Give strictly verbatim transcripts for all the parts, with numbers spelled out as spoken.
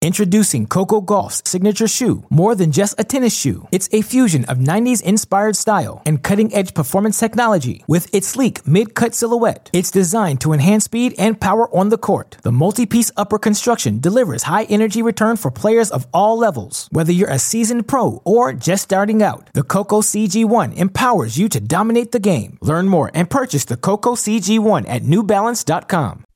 Introducing Coco Gauff's signature shoe, more than just a tennis shoe. It's a fusion of nineties-inspired style and cutting-edge performance technology. With its sleek mid-cut silhouette, it's designed to enhance speed and power on the court. The multi-piece upper construction delivers high-energy return for players of all levels. Whether you're a seasoned pro or just starting out, the Coco C G one empowers you to dominate the game. Learn more and purchase the Coco C G one at new balance dot com.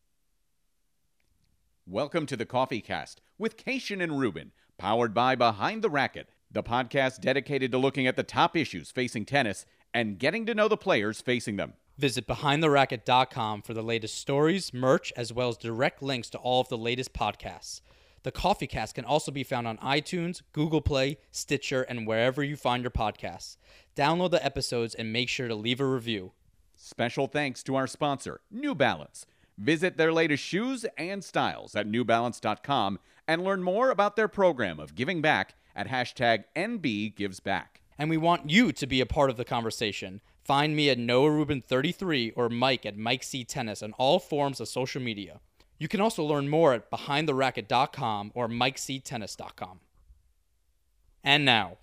Welcome to the Coffee Cast with Cation and Ruben, powered by Behind the Racket, the podcast dedicated to looking at the top issues facing tennis and getting to know the players facing them. Visit behind the racket dot com for the latest stories, merch, as well as direct links to all of the latest podcasts. The Coffee Cast can also be found on iTunes, Google Play, Stitcher, and wherever you find your podcasts. Download the episodes and make sure to leave a review. Special thanks to our sponsor, New Balance. Visit their latest shoes and styles at new balance dot com and learn more about their program of giving back at hashtag N B Gives Back. And we want you to be a part of the conversation. Find me at Noah Rubin thirty-three or Mike at Mike C Tennis on all forms of social media. You can also learn more at behind the racket dot com or mike c tennis dot com. And now...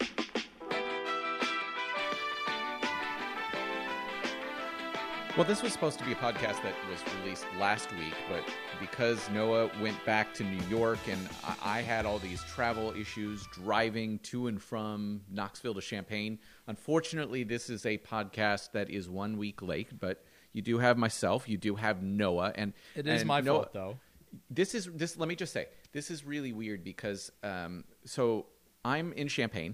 Well, this was supposed to be a podcast that was released last week, but because Noah went back to New York and I had all these travel issues driving to and from Knoxville to Champaign, unfortunately, this is a podcast that is one week late, but you do have myself, you do have Noah. and It is and my Noah, fault, though. This is, this. Let me just say, this is really weird because, um, so I'm in Champaign.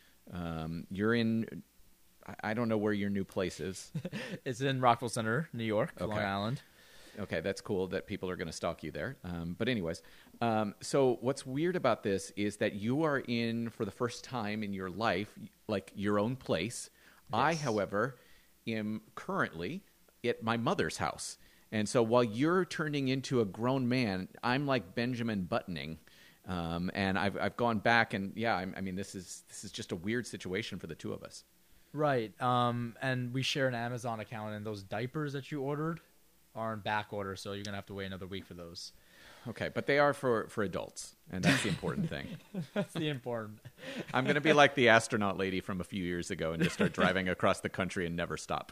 Um, you're in... I don't know where your new place is. It's in Rockville Center, New York, okay. Long Island. Okay, that's cool that people are going to stalk you there. Um, but anyways, um, so what's weird about this is that you are in, for the first time in your life, like your own place. Yes. I, however, am currently at my mother's house. And so while you're turning into a grown man, I'm like Benjamin Buttoning. Um, and I've I've gone back and, yeah, I, I mean, this is this is just a weird situation for the two of us. Right. Um, and we share an Amazon account, and those diapers that you ordered are in back order, so you're going to have to wait another week for those. Okay, but they are for, for adults, and that's the important thing. That's the important. I'm going to be like the astronaut lady from a few years ago and just start driving across the country and never stop.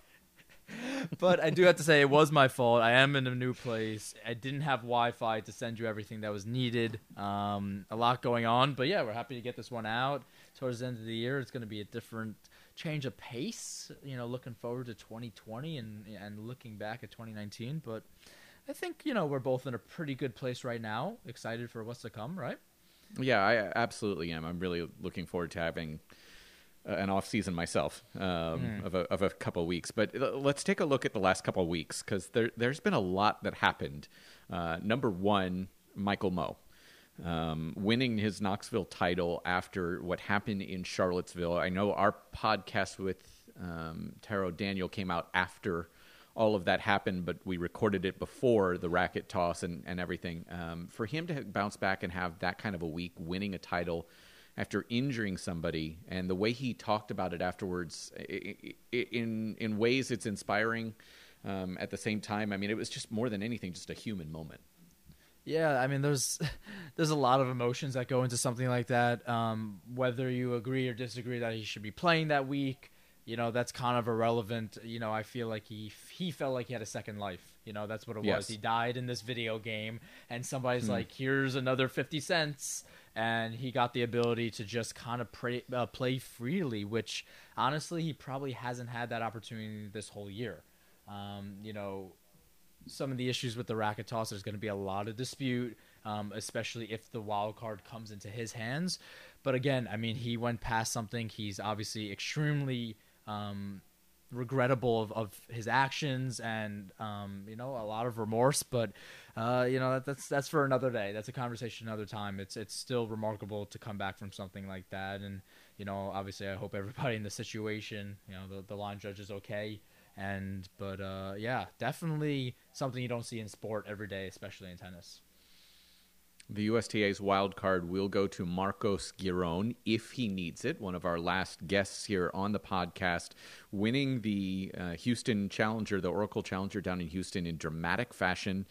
But I do have to say it was my fault. I am in a new place. I didn't have Wi-Fi to send you everything that was needed. Um, a lot going on, but yeah, we're happy to get this one out. Towards the end of the year, it's going to be a different change of pace, you know, looking forward to twenty twenty and and looking back at twenty nineteen. But I think, you know, we're both in a pretty good place right now. Excited for what's to come, right? Yeah, I absolutely am. I'm really looking forward to having uh, an off season myself um, mm. of, a, of a couple of weeks. But let's take a look at the last couple of weeks because there, there's been a lot that happened. Uh, number one, Michael Mmoh. Um, winning his Knoxville title after what happened in Charlottesville. I know our podcast with um, Taro Daniel came out after all of that happened, but we recorded it before the racket toss and, and everything. Um, for him to bounce back and have that kind of a week, winning a title after injuring somebody, and the way he talked about it afterwards, in in ways it's inspiring. Um, at the same time, I mean, it was just more than anything, just a human moment. Yeah, I mean, there's there's a lot of emotions that go into something like that. Um, whether you agree or disagree that he should be playing that week, you know, that's kind of irrelevant. You know, I feel like he he felt like he had a second life. You know, that's what it yes. was. He died in this video game, and somebody's hmm. like, here's another fifty cents. And he got the ability to just kind of pray, uh, play freely, which, honestly, he probably hasn't had that opportunity this whole year. Um, you know... Some of the issues with the racket toss, there's going to be a lot of dispute, um, especially if the wild card comes into his hands. But again, I mean, he went past something. He's obviously extremely um, regrettable of, of his actions and, um, you know, a lot of remorse. But, uh, you know, that, that's that's for another day. That's a conversation another time. It's it's still remarkable to come back from something like that. And, you know, obviously I hope everybody in the situation, you know, the, the line judge is okay. And but uh, yeah, definitely something you don't see in sport every day, especially in tennis. The U S T A's wild card will go to Marcos Giron if he needs it. One of our last guests here on the podcast, winning the uh, Houston Challenger, the Oracle Challenger down in Houston in dramatic fashion.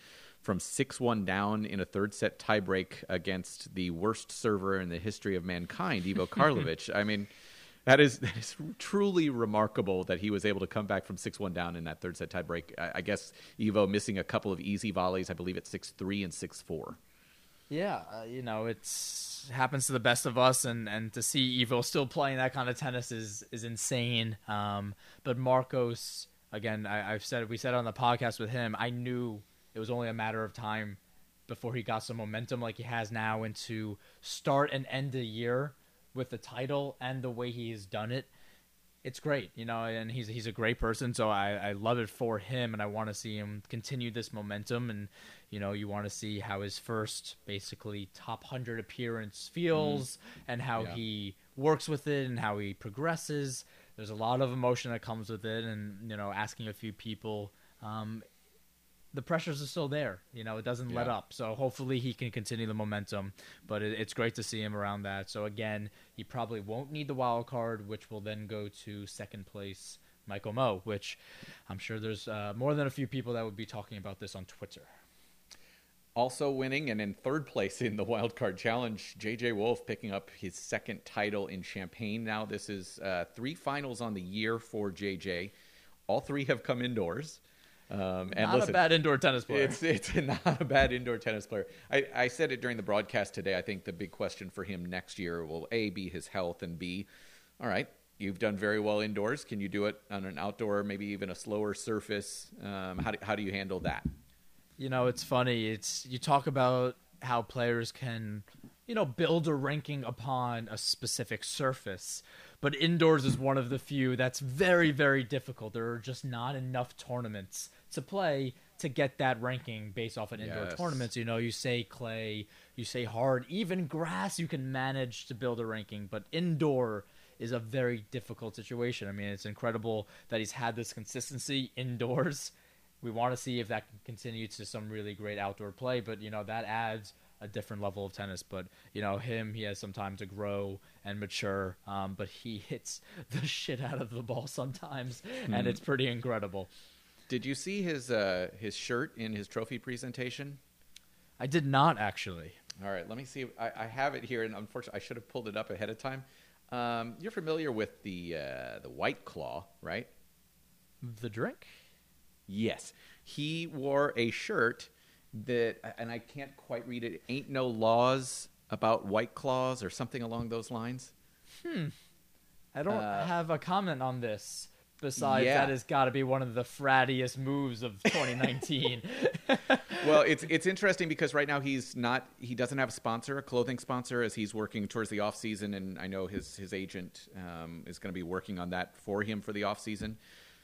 from six one down in a third set tiebreak against the worst server in the history of mankind, Ivo Karlovic. I mean, that is that is truly remarkable that he was able to come back from six one down in that third set tiebreak. I, I guess Ivo missing a couple of easy volleys, I believe at six three and six four. Yeah, uh, you know, it's happens to the best of us, and, and to see Ivo still playing that kind of tennis is is insane. Um, but Marcos, again, I, I've said we said on the podcast with him, I knew it was only a matter of time before he got some momentum like he has now, and to start and end the year with the title and the way he has done it. It's great, you know, and he's he's a great person, so I, I love it for him, and I want to see him continue this momentum. And, you know, you want to see how his first basically top one hundred appearance feels, mm-hmm. and how yeah. he works with it and how he progresses. There's a lot of emotion that comes with it, and, you know, asking a few people, um, the pressures are still there. You know, it doesn't yeah. let up. So hopefully he can continue the momentum. But it, it's great to see him around that. So again, he probably won't need the wild card, which will then go to second place Michael Mmoh, which I'm sure there's uh, more than a few people that would be talking about this on Twitter. Also winning and in third place in the Wild Card Challenge, J J Wolf picking up his second title in Champaign. Now this is uh, three finals on the year for J J. All three have come indoors. Um, and not listen, a bad indoor tennis player. It's it's not a bad indoor tennis player. I, I said it during the broadcast today. I think the big question for him next year will A, be his health, and B, all right, you've done very well indoors. Can you do it on an outdoor, maybe even a slower surface? Um, how do, how do you handle that? You know, it's funny. It's you talk about how players can, you know, build a ranking upon a specific surface. But indoors is one of the few that's very, very difficult. There are just not enough tournaments to play to get that ranking based off of indoor yes. tournaments. You know, you say clay, you say hard, even grass, you can manage to build a ranking. But indoor is a very difficult situation. I mean, it's incredible that he's had this consistency indoors. We want to see if that can continue to some really great outdoor play. But, you know, that adds a different level of tennis. But, you know, him, he has some time to grow and mature, um, but he hits the shit out of the ball sometimes, mm. and it's pretty incredible. Did you see his uh, his shirt in his trophy presentation? I did not, actually. All right, let me see. I, I have it here, and unfortunately, I should have pulled it up ahead of time. Um, you're familiar with the uh, the White Claw, right? The drink? Yes. He wore a shirt that, and I can't quite read it, ain't no laws about White Claws or something along those lines. Hmm. I don't uh, have a comment on this. Besides, yeah. that has got to be one of the frattiest moves of twenty nineteen. Well, it's it's interesting because right now he's not he doesn't have a sponsor, a clothing sponsor, as he's working towards the off season, and I know his his agent um, is going to be working on that for him for the off season.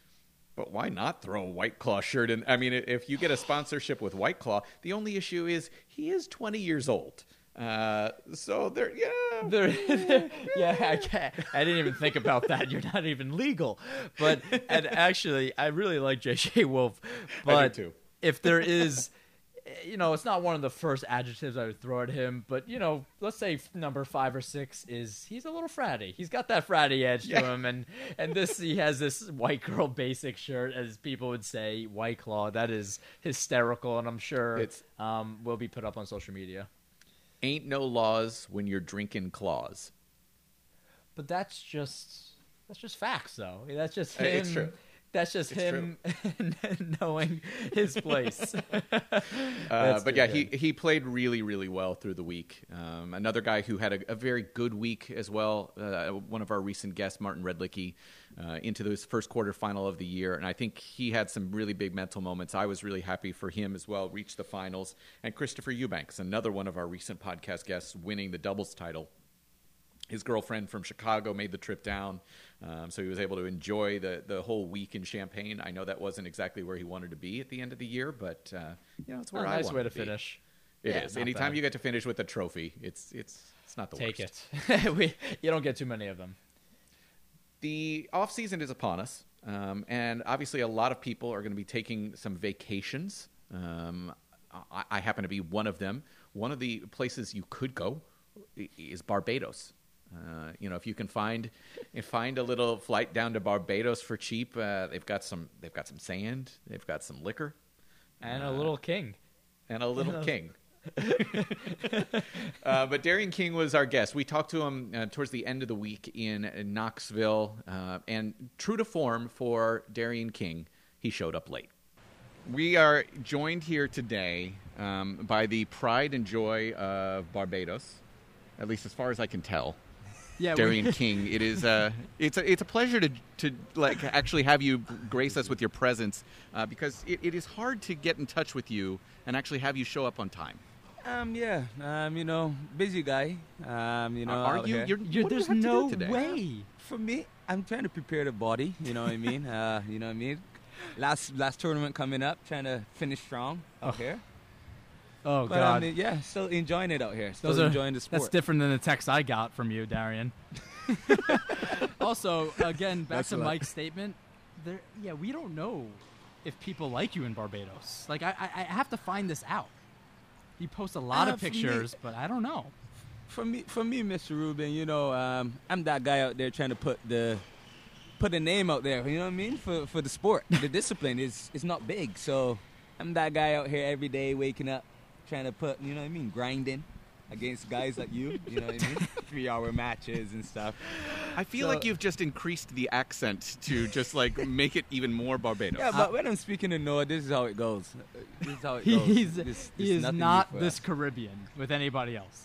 But why not throw a White Claw shirt in? I mean, if you get a sponsorship with White Claw, the only issue is he is twenty years old. Uh, so there, yeah, there, yeah. I can't. I didn't even think about that. You're not even legal. But and actually, I really like J J Wolf. But I do too. If there is, you know, it's not one of the first adjectives I would throw at him. But you know, let's say number five or six is he's a little fratty. He's got that fratty edge yeah. to him, and and this he has this white girl basic shirt, as people would say, White Claw. That is hysterical, and I'm sure it's um will be put up on social media. Ain't no laws when you're drinking claws. But that's just that's just facts, though. That's just him. It's true. That's just it's him knowing his place. uh, but yeah, he, he played really, really well through the week. Um, another guy who had a, a very good week as well, uh, one of our recent guests, Martin Redlicki, uh, into this first quarterfinal of the year. And I think he had some really big mental moments. I was really happy for him as well, reached the finals. And Christopher Eubanks, another one of our recent podcast guests, winning the doubles title. His girlfriend from Chicago made the trip down, um, so he was able to enjoy the, the whole week in Champaign. I know that wasn't exactly where he wanted to be at the end of the year, but uh, you know, it's where oh, I nice wanted way to, to be. finish. It yeah, is. Anytime bad. you get to finish with a trophy, it's it's it's not the Take worst. Take it. we, you don't get too many of them. The off season is upon us, um, and obviously a lot of people are going to be taking some vacations. Um, I, I happen to be one of them. One of the places you could go is Barbados. Uh, you know, if you can find find a little flight down to Barbados for cheap, uh, they've got some they've got some sand, they've got some liquor, and uh, a little king. and a little king. uh, but Darian King was our guest. We talked to him uh, towards the end of the week in, in Knoxville, uh, and true to form for Darian King, he showed up late. We are joined here today um, by the pride and joy of Barbados, at least as far as I can tell. Yeah, Darian we... King. It is a it's a it's a pleasure to to like actually have you grace us with your presence uh, because it, it is hard to get in touch with you and actually have you show up on time. Um yeah um you know busy guy um you know are out you here. you're, You're, what do you there's have to no do today? way. For me, I'm trying to prepare the body, you know what I mean. uh you know what I mean last last tournament coming up, trying to finish strong out Oh. here. Oh But God, I mean, yeah, still enjoying it out here, still Those are- enjoying the sport. that's different than the text I got from you, Darian. Also, again, back That's to what- Mike's statement. There, yeah, we don't know if people like you in Barbados. Like, I, I, I have to find this out. You post a lot Uh, of for me- pictures, but I don't know. For me, for me, Mister Rubin, you know, um, I'm that guy out there trying to put the put a name out there. You know what I mean? For for the sport, the discipline is is not big, so I'm that guy out here every day, waking up, trying to put, you know what I mean, grinding against guys like you. You know what I mean? Three-hour matches and stuff. I feel So- like you've just increased the accent to just like make it even more Barbados. Yeah, but when I'm speaking to Noah, this is how it goes. This is how it He, goes. he's, This- this he is nothing new not for this us. Caribbean with anybody else.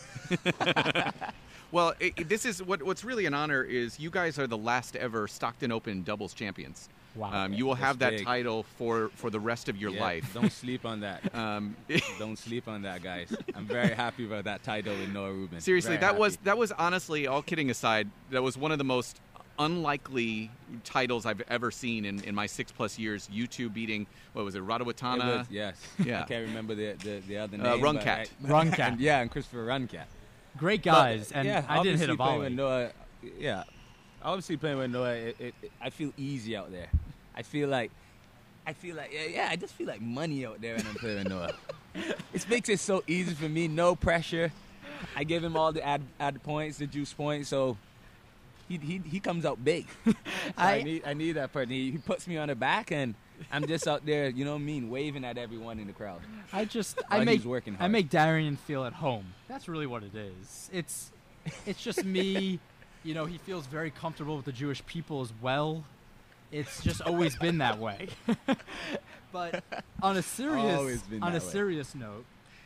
Well, it, it- this is what what's really an honor is you guys are the last ever Stockton Open doubles champions. Wow. Um, you will That's have that big. title for, for the rest of your Yeah, life. Don't sleep on that. Um, Don't sleep on that, guys. I'm very happy about that title with Noah Rubin. seriously, Very that was happy. that was honestly, all kidding aside, that was one of the most unlikely titles I've ever seen in, in my six plus years. You two beating what was it, It Radawatana? was- yes. Yeah. I can't remember the the, the other name. Uh, but Runcat. I- Runcat. and, yeah, and Christopher Runcat. Great But, guys, and yeah, I did hit obviously a playing volley. with Noah, yeah, obviously playing with Noah, it, it, it, I feel easy out there. I feel like, I feel like, yeah, yeah, I just feel like money out there when I'm playing with Noah. It makes it so easy for me, no pressure. I give him all the ad, ad points, the juice points, so he he, he comes out big. So I, I- need I need that partner. He, he puts me on the back, and I'm just out there, you know what I mean, waving at everyone in the crowd. I just I While make he's working I hard. make Darian feel at home. That's really what it is. It's it's just me. You know, he feels very comfortable with the Jewish people as well. It's just always been that way. But on a serious Always been on a that way. serious note,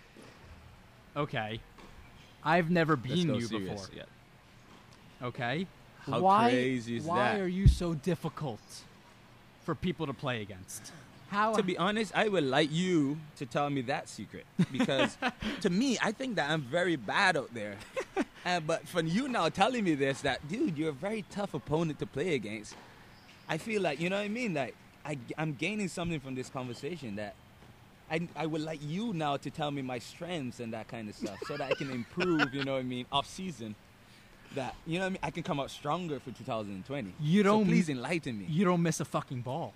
okay, I've never Let's been go you serious, before. yeah. Okay, How why crazy is why that? are you so difficult for people to play against? How To be honest, I would like you to tell me that secret because to me, I think that I'm very bad out there. Uh, but for you now telling me this, that dude, you're a very tough opponent to play against. I feel like, you know what I mean? Like I, I'm gaining something from this conversation that I, I would like you now to tell me my strengths and that kind of stuff so that I can improve, you know what I mean, off season. That, you know what I mean? I can come out stronger for two thousand twenty. You So don't- please enlighten me. you don't miss a fucking ball.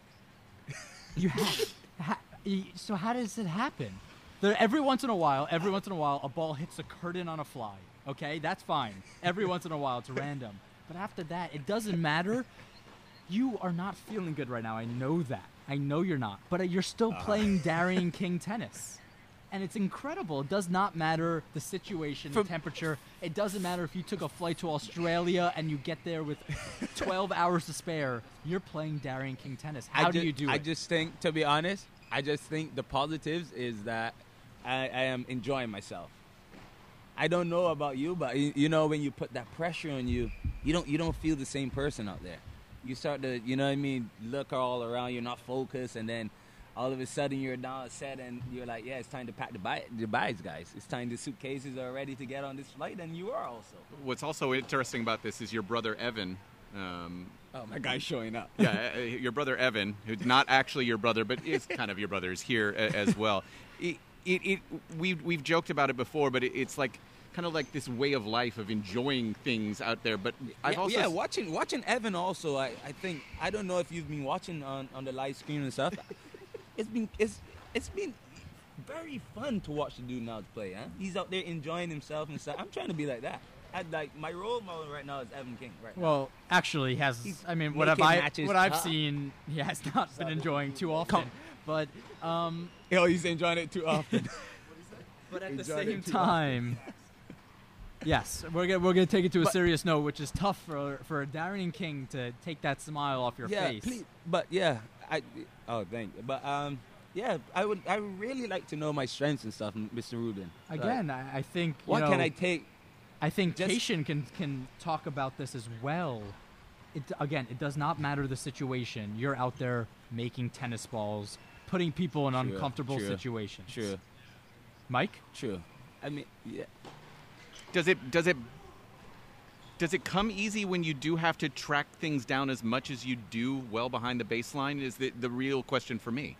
You have. ha, y- so how does it happen? There, every once in a while, every once in a while, a ball hits a curtain on a fly. Okay, that's fine. Every once in a while, it's random. But after that, it doesn't matter. You are not feeling good right now. I know that. I know you're not. But uh, you're still playing Darian King tennis. And it's incredible. It does not matter the situation, the For- temperature. It doesn't matter if you took a flight to Australia and you get there with twelve hours to spare. You're playing Darian King tennis. How I do ju- you do I it? just think, to be honest, I just think the positives is that I, I am enjoying myself. I don't know about you, but you, you know when you put that pressure on you, you don't you don't feel the same person out there. You start to, you know what I mean, look all around. You're not focused, and then all of a sudden you're down set, and you're like, yeah, it's time to pack the, bi- the bags, guys. It's time the suitcases are ready to get on this flight, and you are also. What's also interesting about this is your brother Evan. Um, Oh, my guy's showing up. yeah, uh, your brother Evan, who's not actually your brother, but is kind of your brother, is here a- as well. It, it, it, we've, we've joked about it before, but it, it's like kind of like this way of life of enjoying things out there. But I've yeah, also yeah, watching watching Evan also. I, I think I don't know if you've been watching on, on the live screen and stuff. It's been it's it's been very fun to watch the dude now to play. Huh? He's out there enjoying himself and stuff. I'm trying to be like that. I, like my role model right now is Evan King. Right now. well, actually, he has. He's I mean, what have making I? matches What I've tough. seen, he has not been enjoying too often. Com- But um, Oh, he's enjoying it too often. but at the Enjoyed same it too time, yes, we're gonna we're gonna take it to a But- serious note, which is tough for for Darian King to take that smile off your yeah, face. please. But yeah, I. Oh, thank you. But um, yeah, I would. I would really like to know my strengths and stuff, Mister Rubin. Like, Again, I, I think you what know, can I take? I think just- Cation can can talk about this as well. It, again, it does not matter the situation. You're out there making tennis balls, putting people in True, uncomfortable true, situations. True, Mike? true. I mean, yeah. Does it does it does it come easy when you do have to track things down as much as you do well behind the baseline? Is the the real question for me.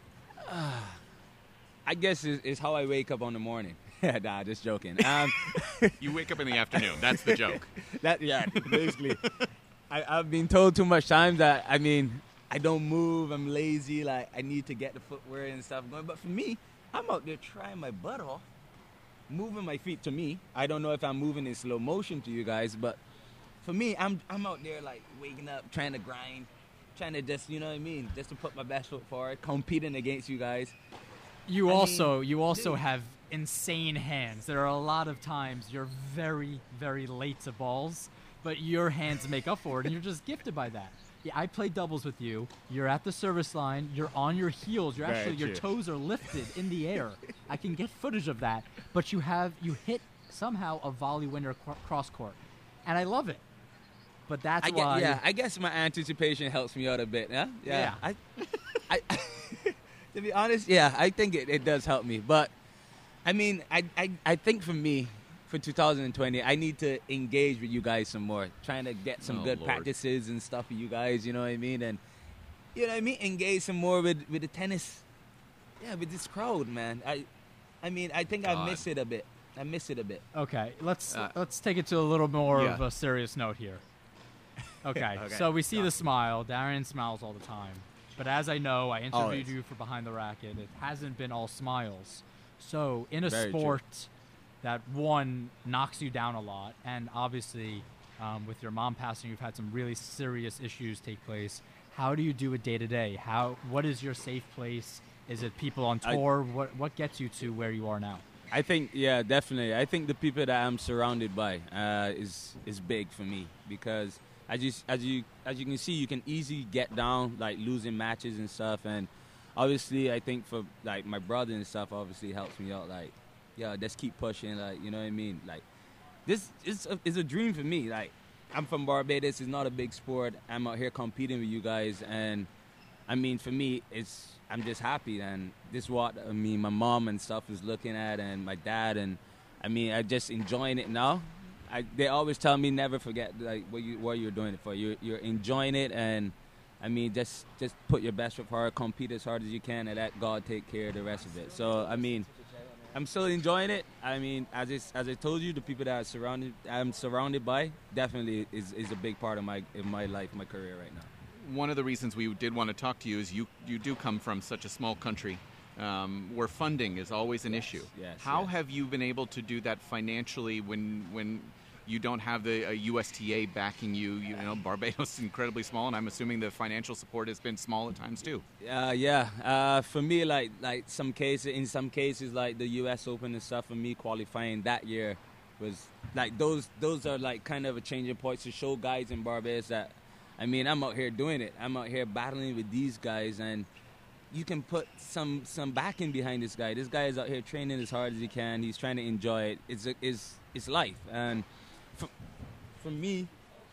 I guess is, is how I wake up on the morning. Nah, just joking. Um, You wake up in the afternoon. That's the joke. that yeah, basically. I, I've been told too much times that I mean I don't move. I'm lazy. Like I need to get the footwear and stuff going. But for me, I'm out there trying my butt off, moving my feet. To me, I don't know if I'm moving in slow motion to you guys, but for me, I'm I'm out there like waking up, trying to grind, trying to just you know what I mean, just to put my best foot forward, competing against you guys. You I also mean, you also dude. have insane hands. There are a lot of times you're very very late to balls, but your hands make up for it, and you're just gifted by that. Yeah, I play doubles with you. You're at the service line. You're on your heels. You're Very actually your true. toes are lifted in the air. I can get footage of that. But you have you hit somehow a volley winner cr- cross court, and I love it. But that's I why. get, yeah, I guess my anticipation helps me out a bit. Yeah, yeah. Yeah. I, I, to be honest, yeah, I think it, it does help me. But I mean, I, I, I think for me, for two thousand twenty, I need to engage with you guys some more, trying to get some Oh, good Lord. practices and stuff with you guys. You know what I mean? And you know what I mean? Engage some more with with the tennis. Yeah, with this crowd, man. I, I mean, I think I God. miss it a bit. I miss it a bit. Okay, let's Uh, let's take it to a little more yeah. of a serious note here. Okay, Okay. so we see Got the it. smile. Darian smiles all the time, but as I know, I interviewed Always. you for Behind the Racket. It hasn't been all smiles. So in a Very true. sport that one knocks you down a lot, and obviously um, with your mom passing, you've had some really serious issues take place. How do you do it day to day? How what is your safe place? Is it people on I- tour? what what gets you to where you are now? I think, yeah, definitely. I think the people that I'm surrounded by uh, is is big for me because as you as you as you can see, you can easily get down, like losing matches and stuff. And obviously, I think for like my brother and stuff, obviously helps me out. Like, yeah, just keep pushing. Like, you know what I mean? Like, this is a, is a dream for me. Like, I'm from Barbados. It's not a big sport. I'm out here competing with you guys, and I mean, for me, it's I'm just happy, and this is what I mean. My mom and stuff is looking at, and my dad, and I mean, I just enjoying it now. I, they always tell me never forget like what you what you're doing it for. You're you're enjoying it, and I mean, just just put your best foot forward, compete as hard as you can, and let God take care of the rest of it. So I mean, I'm still enjoying it. I mean, as I, as I told you, the people that I surrounded I'm surrounded by definitely is, is a big part of my in my life, my career right now. One of the reasons we did want to talk to you is you you do come from such a small country um, where funding is always an issue. yes, How yes. have you been able to do that financially when when you don't have the uh, U S T A backing you? You know, Barbados is incredibly small, and I'm assuming the financial support has been small at times too. Uh, yeah, uh, for me, like like some cases, in some cases, like the U S Open and stuff, for me qualifying that year was like those those are like kind of a changing point to show guys in Barbados that, I mean, I'm out here doing it. I'm out here battling with these guys, and you can put some some backing behind this guy. This guy is out here training as hard as he can. He's trying to enjoy it. It's a, it's it's life, and for, for me,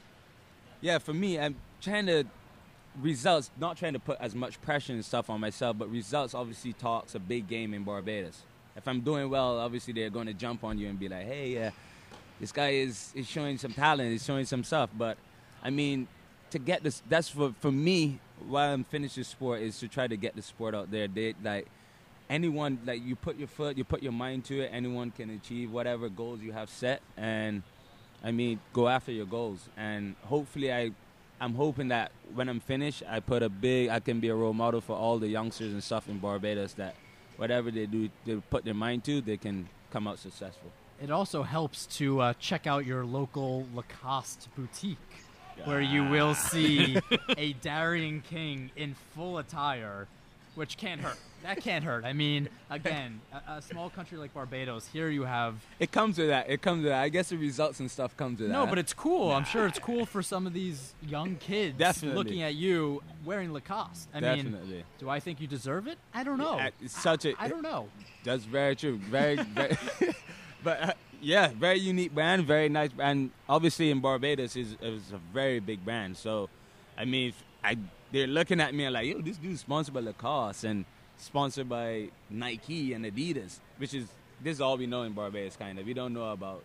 yeah, for me, I'm trying to results, not trying to put as much pressure and stuff on myself, but results obviously talks a big game in Barbados. If I'm doing well, obviously they're going to jump on you and be like, hey, uh, this guy is, is showing some talent, he's showing some stuff. But, I mean, to get this, that's for, for me, while I'm finishing sport, is to try to get the sport out there. They, like, anyone, like, you put your foot, you put your mind to it, anyone can achieve whatever goals you have set. And, I mean, go after your goals. And hopefully I, I'm hoping that when I'm finished, I put a big, I can be a role model for all the youngsters and stuff in Barbados that whatever they do, they put their mind to, they can come out successful. It also helps to uh, check out your local Lacoste boutique, where you will see a Darian King in full attire which can't hurt. That can't hurt. I mean, again, a, a small country like Barbados, here you have. It comes with that. It comes with that. I guess the results and stuff comes with that. No, but it's cool. I'm sure it's cool for some of these young kids Definitely. looking at you wearing Lacoste. I Definitely. mean, do I think you deserve it? I don't know. Yeah, it's such a- I, I don't know. That's very true. Very, very. But uh, yeah, very unique brand, very nice brand. Obviously, in Barbados, is is a very big brand. So, I mean, if I they're looking at me and like, yo, this dude's sponsored by Lacoste and sponsored by Nike and Adidas, which is this is all we know in Barbados, kind of. We don't know about.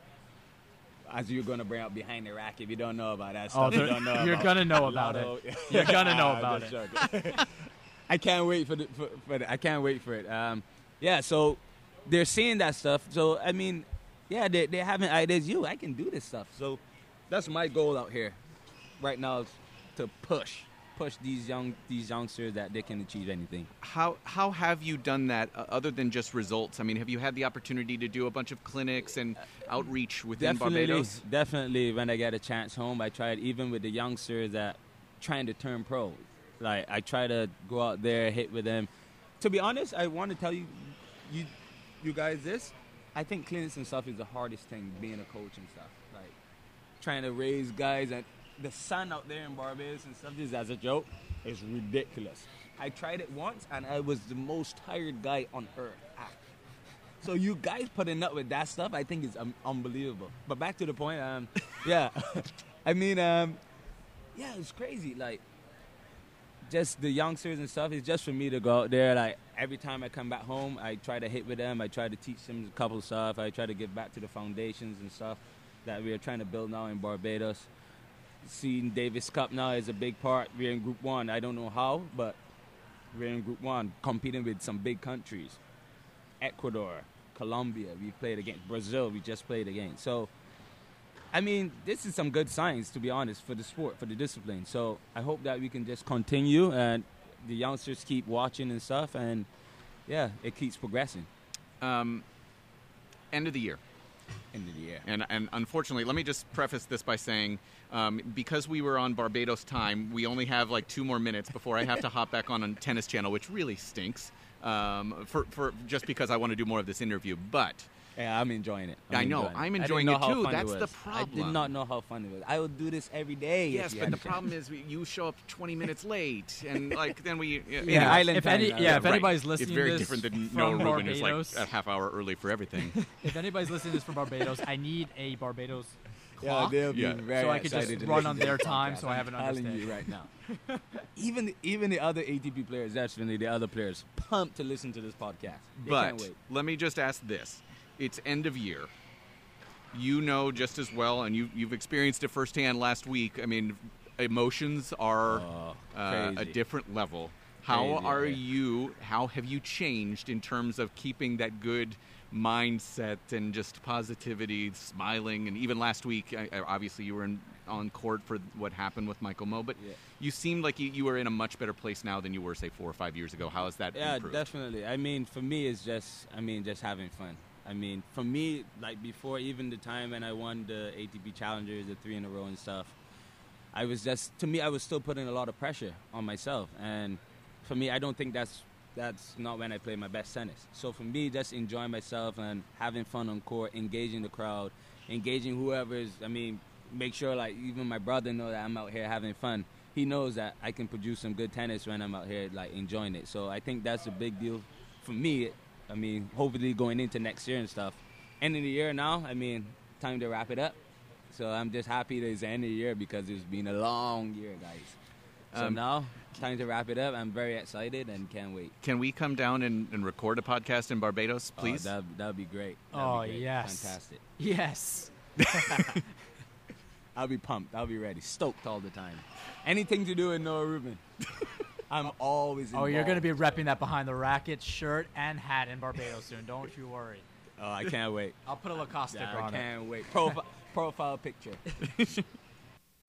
As you're gonna bring up behind the racket, we don't know about that stuff. Oh, we don't know you're about gonna know about Lotto. it. You're gonna know Ah, about just it. joking. I can't wait for the for, for the, I can't wait for it. Um, yeah, so they're seeing that stuff. So I mean, yeah, they they're having ideas. You, I can do this stuff. So that's my goal out here, right now, is to push push these young these youngsters that they can achieve anything. How how have you done that uh, other than just results? I mean, have you had the opportunity to do a bunch of clinics and outreach within Definitely, Barbados? definitely. When I get a chance home, I try it. Even with the youngsters that trying to turn pro, like I try to go out there, hit with them. To be honest, I want to tell you, you, you guys, this. I think clinics and stuff is the hardest thing, being a coach and stuff. Like trying to raise guys, and the sun out there in Barbados and stuff. Just as a joke, is ridiculous. I tried it once, and I was the most tired guy on earth. Ah. So you guys putting up with that stuff, I think is um, unbelievable. But back to the point, um, yeah, I mean, um, yeah, it's crazy. Like, just the youngsters and stuff. It's just for me to go out there. Like every time I come back home, I try to hit with them. I try to teach them a couple of stuff. I try to give back to the foundations and stuff that we are trying to build now in Barbados. Seeing Davis Cup now is a big part. We're in Group One. I don't know how, but we're in Group One, competing with some big countries. Ecuador, Colombia, we played against. Brazil, we just played against. So, I mean, this is some good signs, to be honest, for the sport, for the discipline. So, I hope that we can just continue and the youngsters keep watching and stuff, and, yeah, it keeps progressing. Um, end of the year. End of the year. And, and unfortunately, let me just preface this by saying, um, because we were on Barbados time, we only have like two more minutes before I have to hop back on a Tennis Channel, which really stinks, um, for, for just because I want to do more of this interview. But Yeah, I'm enjoying it. I'm I know. enjoying I'm I didn't enjoying know it how too. fun That's was. the problem. I did not know how fun it was. I would do this every day. Yes, if you but had the a chance. problem is we, you show up twenty minutes late, and like then we. Yeah, Yeah, island if time any, now. yeah, Yeah, if right. anybody's listening it's very to this different than from Noah Rubin is like Barbados, a half hour early for everything. if anybody's listening to this from Barbados, I need a Barbados Yeah, clock they'll be Yeah. very so I could excited just to run listen on to their this time, podcast. so I have an I'm telling understanding. you right now. even the, even the other A T P players, definitely the other players, pumped to listen to this podcast. They can't But wait. let me just ask this: it's end of year. You know just as well, and you you've experienced it firsthand last week. I mean, emotions are Oh, uh, a crazy. different level. How Crazy, are yeah. you? How have you changed in terms of keeping that good mindset and just positivity, smiling? And even last week, I, I- obviously, you were in, on court for what happened with Michael Moe, but Yeah. you seemed like you, you were in a much better place now than you were, say, four or five years ago. How has that Yeah, improved? definitely. I mean, for me, it's just, I mean, just having fun. I mean, for me, like before, even the time when I won the A T P Challengers, the three in a row and stuff, I was just, to me, I was still putting a lot of pressure on myself. And for me, I don't think that's that's not when I play my best tennis. So for me, just enjoying myself and having fun on court, engaging the crowd, engaging whoever's, I mean, make sure like even my brother know that I'm out here having fun. He knows that I can produce some good tennis when I'm out here like enjoying it. So I think that's a big deal for me. I mean, hopefully going into next year and stuff. End of the year now, I mean, time to wrap it up. So I'm just happy that it's the end of the year because it's been a long year, guys. So Um, now, time to wrap it up. I'm very excited and can't wait. Can we come down and, and record a podcast in Barbados, please? Oh, that that'd be great. That'd Oh, be great. yes. Fantastic. Yes. I'll be pumped. I'll be ready. Stoked all the time. Anything to do with Noah Rubin. I'm always Oh, involved. you're going to be repping that behind the racket, shirt, and hat in Barbados soon. Don't you worry. Oh, I can't wait. I'll put a Lacoste sticker I on it. can't wait. Profi- profile picture.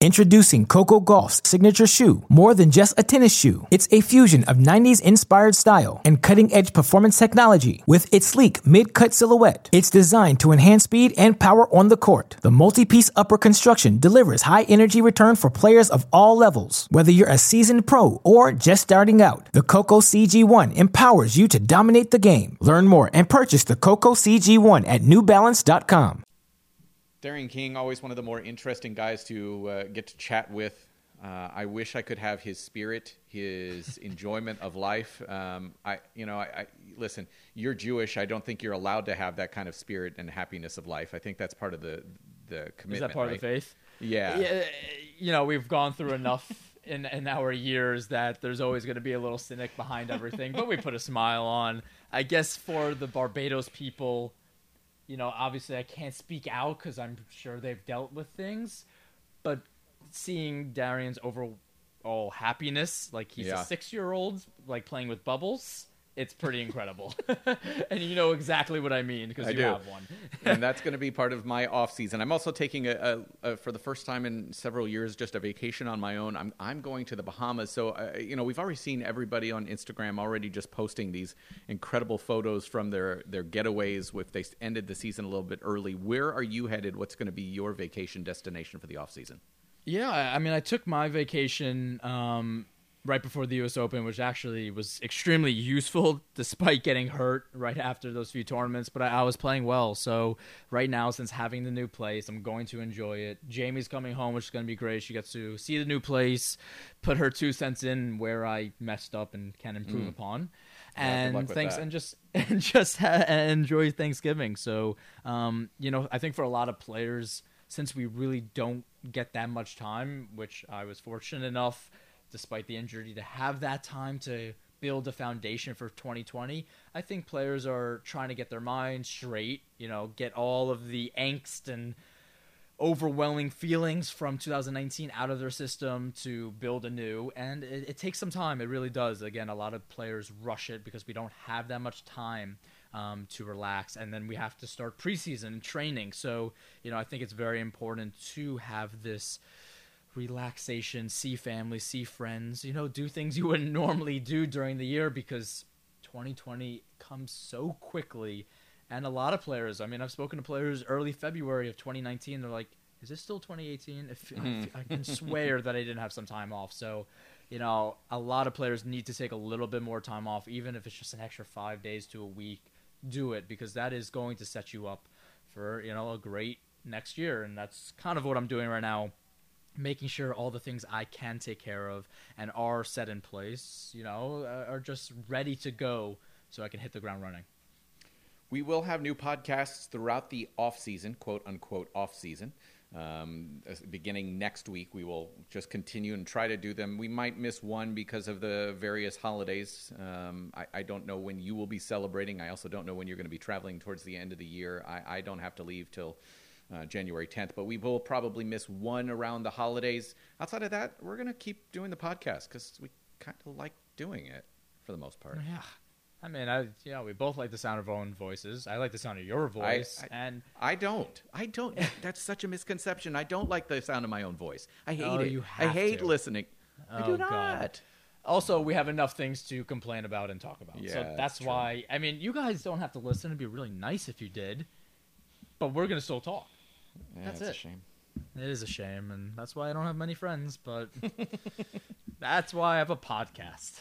Introducing Coco Gauff's signature shoe, more than just a tennis shoe. It's a fusion of nineties-inspired style and cutting-edge performance technology with its sleek mid-cut silhouette. It's designed to enhance speed and power on the court. The multi-piece upper construction delivers high-energy return for players of all levels. Whether you're a seasoned pro or just starting out, the Coco C G one empowers you to dominate the game. Learn more and purchase the Coco C G one at new balance dot com. Darian King, always one of the more interesting guys to uh, get to chat with. Uh, I wish I could have his spirit, his enjoyment of life. Um, I, you know, I, I listen. You're Jewish. I don't think you're allowed to have that kind of spirit and happiness of life. I think that's part of the the commitment. Is that part right? of the faith? Yeah. yeah. You know, we've gone through enough in in our years that there's always going to be a little cynic behind everything, but we put a smile on. I guess for the Barbados people, you know, obviously I can't speak out because I'm sure they've dealt with things, but seeing Darian's overall happiness, like he's yeah. a six-year-old, like playing with bubbles, it's pretty incredible. And you know exactly what I mean because you do. have one. And that's going to be part of my off season. I'm also taking a, a, a for the first time in several years just a vacation on my own. I'm I'm going to the Bahamas. So uh, you know, we've already seen everybody on Instagram already just posting these incredible photos from their their getaways. With they ended the season a little bit early. Where are you headed? What's going to be your vacation destination for the off season? Yeah, I mean, I took my vacation um, right before the U S Open, which actually was extremely useful despite getting hurt right after those few tournaments. But I, I was playing well. So right now, since having the new place, I'm going to enjoy it. Jamie's coming home, which is going to be great. She gets to see the new place, put her two cents in where I messed up and can improve mm. upon. Yeah, and thanks, that. and just and just ha- enjoy Thanksgiving. So, um, you know, I think for a lot of players, since we really don't get that much time, which I was fortunate enough, despite the injury, to have that time to build a foundation for twenty twenty, I think players are trying to get their minds straight, you know, get all of the angst and overwhelming feelings from two thousand nineteen out of their system to build anew. And it, it takes some time. It really does. Again, a lot of players rush it because we don't have that much time Um, to relax, and then we have to start preseason training. So, you know, I think it's very important to have this relaxation, see family, see friends, you know, do things you wouldn't normally do during the year because twenty twenty comes so quickly. And a lot of players, I mean, I've spoken to players early February of twenty nineteen. They're like, is this still twenty eighteen? If, mm. I, I can swear that I didn't have some time off. So, you know, a lot of players need to take a little bit more time off, even if it's just an extra five days to a week. Do it because that is going to set you up for, you know, a great next year. And that's kind of what I'm doing right now, making sure all the things I can take care of and are set in place, you know, are just ready to go so I can hit the ground running. We will have new podcasts throughout the off season, quote unquote off season. Um, beginning next week, we will just continue and try to do them. We might miss one because of the various holidays. Um, I, I don't know when you will be celebrating. I also don't know when you're going to be traveling towards the end of the year. I, I don't have to leave till uh, January tenth, but we will probably miss one around the holidays. Outside of that, we're going to keep doing the podcast because we kind of like doing it for the most part. Yeah. I mean, I you know, we both like the sound of our own voices. I like the sound of your voice, I, I, and I don't. I don't. That's such a misconception. I don't like the sound of my own voice. I hate oh, it. You I have hate to. listening. Oh, I do not. God. Also, we have enough things to complain about and talk about. Yeah, so that's, that's why. I mean, you guys don't have to listen. It'd be really nice if you did, but we're gonna still talk. Yeah, that's it's it. a shame. It is a shame, and that's why I don't have many friends. But that's why I have a podcast.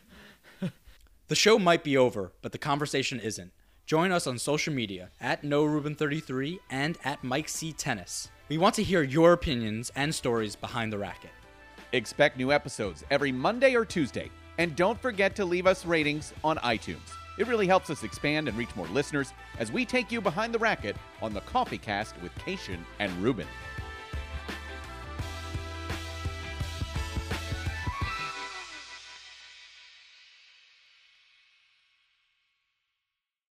The show might be over, but the conversation isn't. Join us on social media at no ruben thirty-three and at Mike C Tennis. We want to hear your opinions and stories behind the racket. Expect new episodes every Monday or Tuesday. And don't forget to leave us ratings on iTunes. It really helps us expand and reach more listeners as we take you behind the racket on the Coffee Cast with Cation and Ruben.